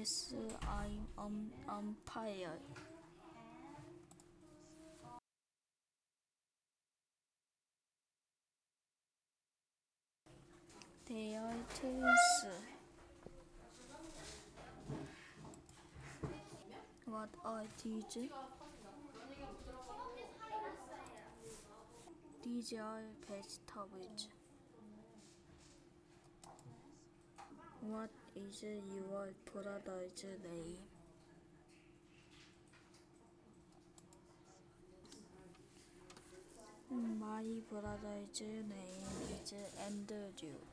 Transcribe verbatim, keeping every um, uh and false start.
Yes, I'm um, umpire. They are twins. What are these? These are vegetables. What is your brother's name? My brother's name is Andrew.